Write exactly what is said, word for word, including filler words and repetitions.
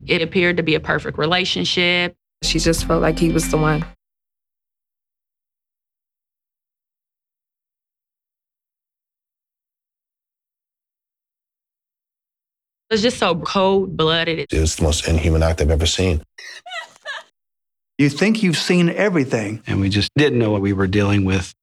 It appeared to be a perfect relationship. She just felt like he was the one. It was just so cold-blooded. It was the most inhuman act I've ever seen. You think you've seen everything. And we just didn't know what we were dealing with.